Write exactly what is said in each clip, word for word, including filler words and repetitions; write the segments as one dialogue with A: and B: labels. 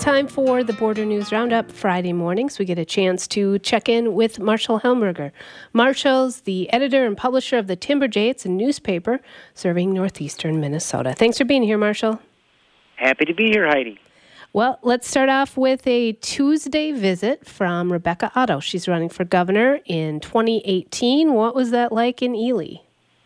A: time for the Border News Roundup. Friday mornings, we get a chance to check in with Marshall Helmberger. Marshall's the editor and publisher of the Timber Jay. It's a newspaper serving northeastern Minnesota. Thanks for being here, Marshall.
B: Happy to be here, Heidi.
A: Well, let's start off with a Tuesday visit from Rebecca Otto. She's running for governor in twenty eighteen. What was that like in Ely?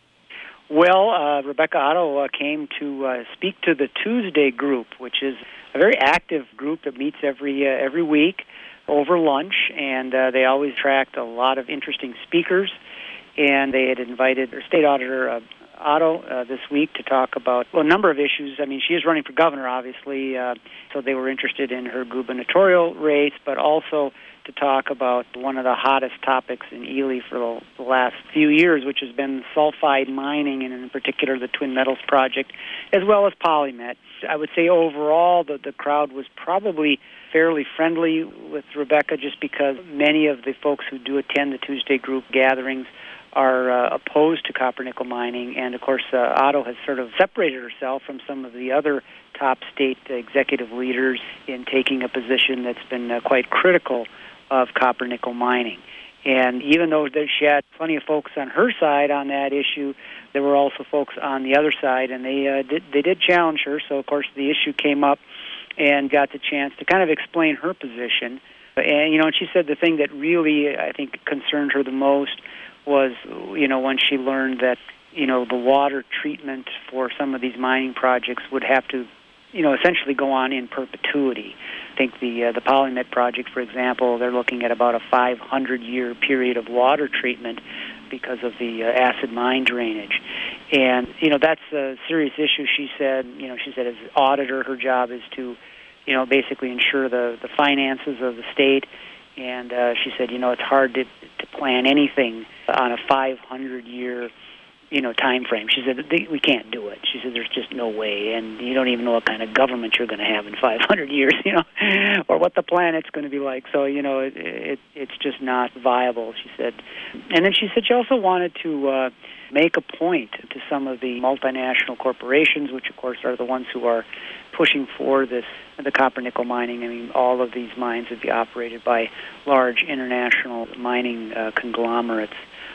B: Well, uh, Rebecca Otto uh, came to uh, speak to the Tuesday group, which is a very active group that meets every uh, every week over lunch, and uh, they always attract a lot of interesting speakers. And they had invited their state auditor uh, Otto uh, this week to talk about well, a number of issues. I mean, she is running for governor, obviously, uh, so they were interested in her gubernatorial race, but also to talk about one of the hottest topics in Ely for the, the last few years, which has been sulfide mining, and in particular the Twin Metals project, as well as PolyMet. I would say overall the, the crowd was probably fairly friendly with Rebecca, just because many of the folks who do attend the Tuesday group gatherings are uh, opposed to copper nickel mining, and of course uh, Otto has sort of separated herself from some of the other top state executive leaders in taking a position that's been uh, quite critical of copper nickel mining. And even though she had plenty of folks on her side on that issue, there were also folks on the other side, and they uh, did they did challenge her. So of course the issue came up, and got the chance to kind of explain her position. And you know, and she said the thing that really I think concerned her the most was, you know, when she learned that, you know, the water treatment for some of these mining projects would have to, you know, essentially go on in perpetuity. I think the uh, the PolyMet project, for example, they're looking at about a five hundred year period of water treatment because of the uh, acid mine drainage. And, you know, that's a serious issue, she said. You know, she said as auditor, her job is to, you know, basically ensure the, the finances of the state. And uh, she said, you know, it's hard to, to plan anything on a five hundred year, you know, time frame. She said, we can't do it. She said, there's just no way, and you don't even know what kind of government you're going to have in five hundred years, you know, or what the planet's going to be like. So, you know, it, it, it's just not viable, she said. And then she said she also wanted to uh, make a point to some of the multinational corporations, which, of course, are the ones who are pushing for this, the copper nickel mining. I mean, all of these mines would be operated by large international mining uh, conglomerates.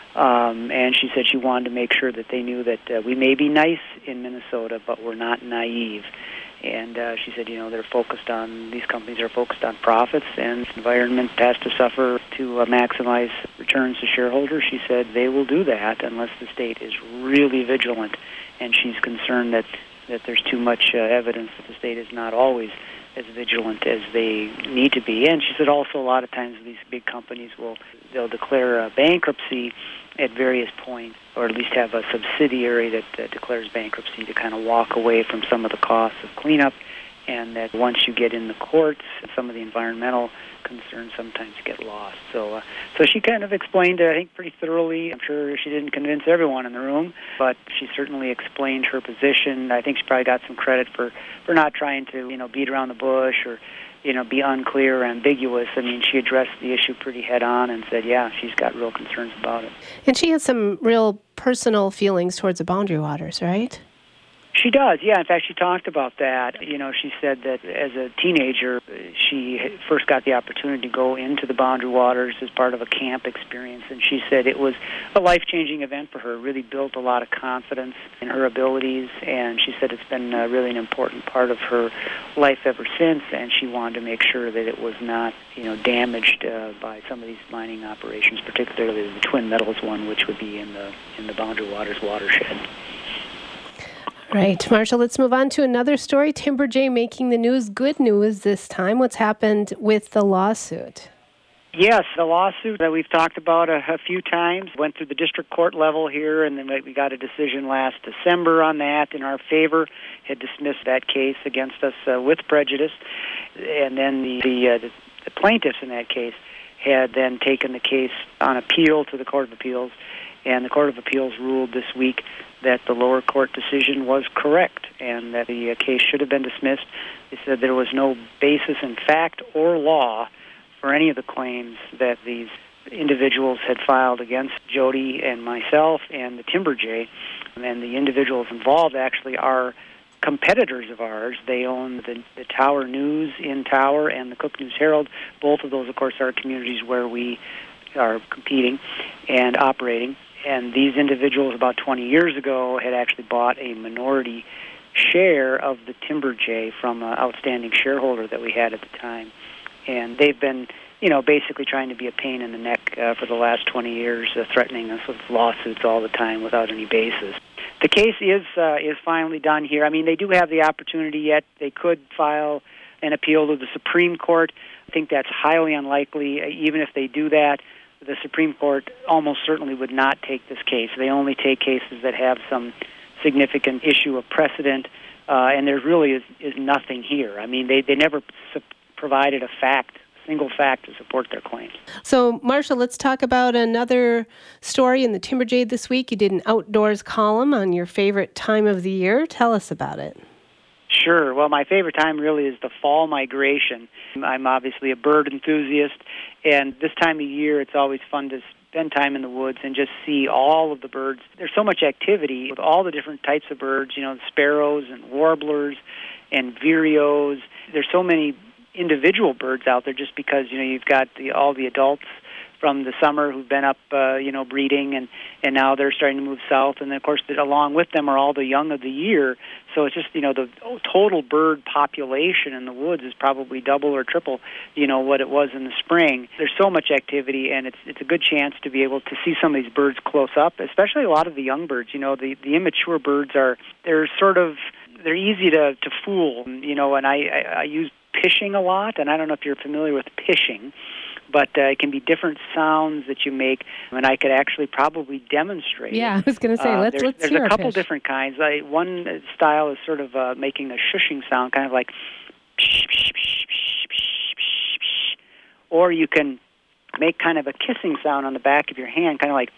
B: Um, and she said she wanted to make sure that they knew that uh, we may be nice in Minnesota, but we're not naive. And uh, she said, you know, they're focused on, these companies are focused on profits, and the environment has to suffer to uh, maximize returns to shareholders. She said they will do that unless the state is really vigilant, and she's concerned that, that there's too much uh, evidence that the state is not always as vigilant as they need to be. And she said also a lot of times these big companies will, they'll declare a bankruptcy at various points, or at least have a subsidiary that uh, declares bankruptcy to kind of walk away from some of the costs of cleanup, and that once you get in the courts, some of the environmental concerns sometimes get lost. So uh, so she kind of explained it, I think, pretty thoroughly. I'm sure she didn't convince everyone in the room, but she certainly explained her position. I think she probably got some credit for, for not trying to, you know, beat around the bush or, you know, be unclear or ambiguous. I mean, she addressed the issue pretty head-on and said, yeah, she's got real concerns about it.
A: And she has some real personal feelings towards the Boundary Waters, right?
B: She does, yeah. In fact, she talked about that. You know, she said that as a teenager, she first got the opportunity to go into the Boundary Waters as part of a camp experience, and she said it was a life-changing event for her. It really built a lot of confidence in her abilities, and she said it's been uh, really an important part of her life ever since, and she wanted to make sure that it was not, you know, damaged uh, by some of these mining operations, particularly the Twin Metals one, which would be in the in the Boundary Waters watershed.
A: Right. Marshall, let's move on to another story. Timber Jay making the news. Good news this time. What's happened with the lawsuit?
B: Yes, the lawsuit that we've talked about a, a few times went through the district court level here, and then we got a decision last December on that in our favor. Had dismissed that case against us uh, with prejudice, and then the the, uh, the the plaintiffs in that case had then taken the case on appeal to the Court of Appeals, and the Court of Appeals ruled this week that the lower court decision was correct and that the uh, case should have been dismissed. They said there was no basis in fact or law for any of the claims that these individuals had filed against Jody and myself and the Timber Jay, and the individuals involved actually are competitors of ours. They own the, the Tower News in Tower and the Cook News Herald. Both of those, of course, are communities where we are competing and operating. And these individuals, about twenty years ago, had actually bought a minority share of the Timber Jay from an outstanding shareholder that we had at the time. And they've been, you know, basically trying to be a pain in the neck uh, for the last twenty years, uh, threatening us with lawsuits all the time without any basis. The case is uh, is finally done here. I mean, they do have the opportunity yet. They could file an appeal to the Supreme Court. I think that's highly unlikely. Even if they do that, the Supreme Court almost certainly would not take this case. They only take cases that have some significant issue of precedent, uh, and there really is, is nothing here. I mean, they, they never su- provided a fact, single fact to support their claims.
A: So, Marshall, let's talk about another story in the Timber Jade this week. You did an outdoors column on your favorite time of the year. Tell us about it.
B: Sure. Well, my favorite time really is the fall migration. I'm obviously a bird enthusiast, and this time of year it's always fun to spend time in the woods and just see all of the birds. There's so much activity with all the different types of birds, you know, sparrows and warblers and vireos. There's so many individual birds out there just because, you know, you've got the, all the adults from the summer who've been up, uh, you know, breeding, and, and now they're starting to move south. And then, of course, along with them are all the young of the year. So it's just, you know, the total bird population in the woods is probably double or triple, you know, what it was in the spring. There's so much activity, and it's it's a good chance to be able to see some of these birds close up, especially a lot of the young birds. You know, the, the immature birds are, they're sort of, they're easy to, to fool, you know, and I, I, I use pishing a lot, and I don't know if you're familiar with pishing, but uh, it can be different sounds that you make, and I could actually probably demonstrate.
A: Yeah, I was going to say,
B: uh,
A: let's
B: there's,
A: let's
B: There's
A: hear
B: a
A: a
B: couple
A: pish.
B: different kinds. I, one style is sort of uh, making a shushing sound, kind of like, or you can make kind of a kissing sound on the back of your hand, kind of like,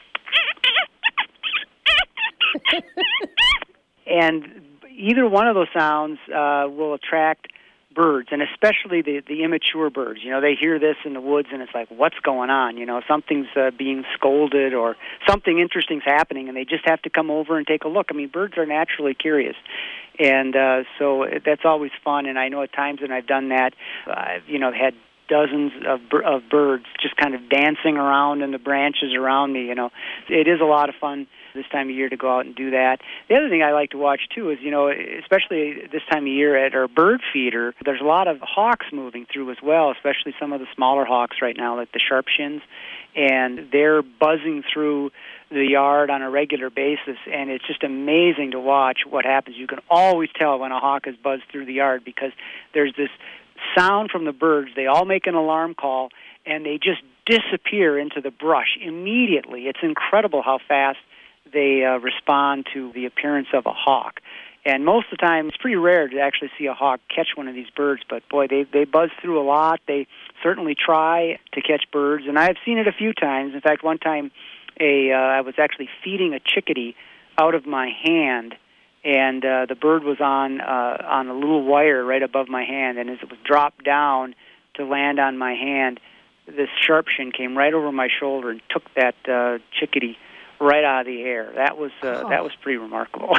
B: and either one of those sounds uh, will attract birds, and especially the, the immature birds. You know, they hear this in the woods, and it's like, what's going on? You know, something's uh, being scolded or something interesting's happening, and they just have to come over and take a look. I mean, birds are naturally curious, and uh, so that's always fun, and I know at times when I've done that, I've, you know, had dozens of of birds just kind of dancing around in the branches around me. You know, it is a lot of fun this time of year to go out and do that. The other thing I like to watch too is, you know, especially this time of year at our bird feeder, there's a lot of hawks moving through as well, especially some of the smaller hawks right now, like the sharpshins, and they're buzzing through the yard on a regular basis, and it's just amazing to watch what happens. You can always tell when a hawk has buzzed through the yard because there's this sound from the birds. They all make an alarm call, and they just disappear into the brush immediately. It's incredible how fast they uh, respond to the appearance of a hawk. And most of the time, it's pretty rare to actually see a hawk catch one of these birds, but boy, they, they buzz through a lot. They certainly try to catch birds, and I've seen it a few times. In fact, one time a uh, I was actually feeding a chickadee out of my hand, and uh, the bird was on uh, on a little wire right above my hand, and as it was dropped down to land on my hand, this sharpshin came right over my shoulder and took that uh, chickadee right out of the air. That was uh, oh. that was pretty remarkable.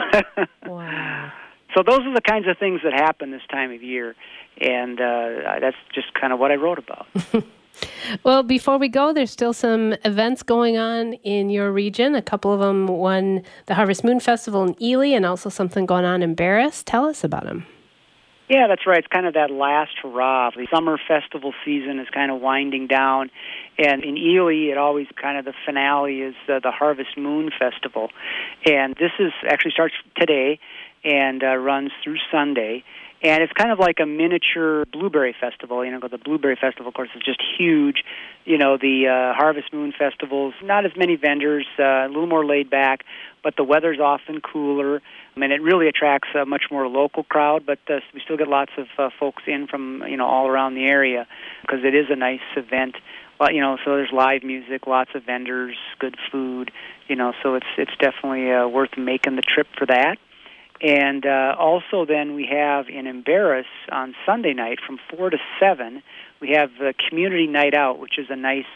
A: Wow.
B: So those are the kinds of things that happen this time of year, and uh, that's just kind of what I wrote about.
A: Well, before we go, there's still some events going on in your region. A couple of them, one, the Harvest Moon Festival in Ely, and also something going on in Barris. Tell us about them.
B: Yeah, that's right. It's kind of that last hurrah. The summer festival season is kind of winding down. And in Ely, it always kind of the finale is uh, the Harvest Moon Festival. And this is actually starts today and uh, runs through Sunday. And it's kind of like a miniature blueberry festival. You know, the blueberry festival, of course, is just huge. You know, the uh, Harvest Moon Festival's not as many vendors, uh, a little more laid back, but the weather's often cooler. I mean, it really attracts a much more local crowd, but uh, we still get lots of uh, folks in from, you know, all around the area because it is a nice event. Well, you know, so there's live music, lots of vendors, good food, you know, so it's it's definitely uh, worth making the trip for that. And uh, also then we have in Embarrass on Sunday night from four to seven, we have the Community Night Out, which is a nice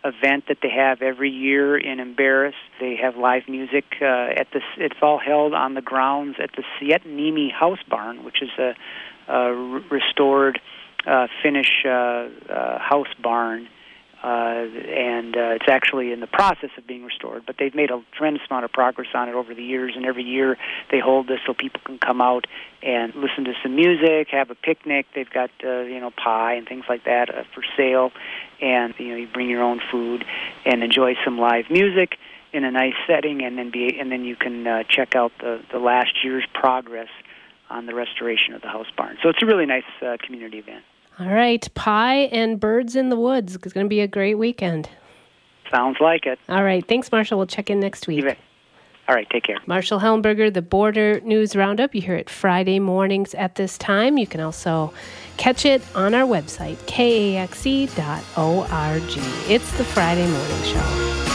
B: event that they have every year in Embarrass. They have live music uh, at the. It's all held on the grounds at the Sietnimi House Barn, which is a, a restored uh, Finnish uh, uh, house barn. Uh, and uh, it's actually in the process of being restored, but they've made a tremendous amount of progress on it over the years, and every year they hold this so people can come out and listen to some music, have a picnic. They've got, uh, you know, pie and things like that uh, for sale, and, you know, you bring your own food and enjoy some live music in a nice setting, and then be, and then you can uh, check out the, the last year's progress on the restoration of the house barn. So it's a really nice uh, community event.
A: All right, pie and birds in the woods. It's going to be a great weekend.
B: Sounds like it.
A: All right, thanks, Marshall. We'll check in next week.
B: All right, take care.
A: Marshall Helmberger, the Border News Roundup. You hear it Friday mornings at this time. You can also catch it on our website, K A X E dot org. It's the Friday Morning Show.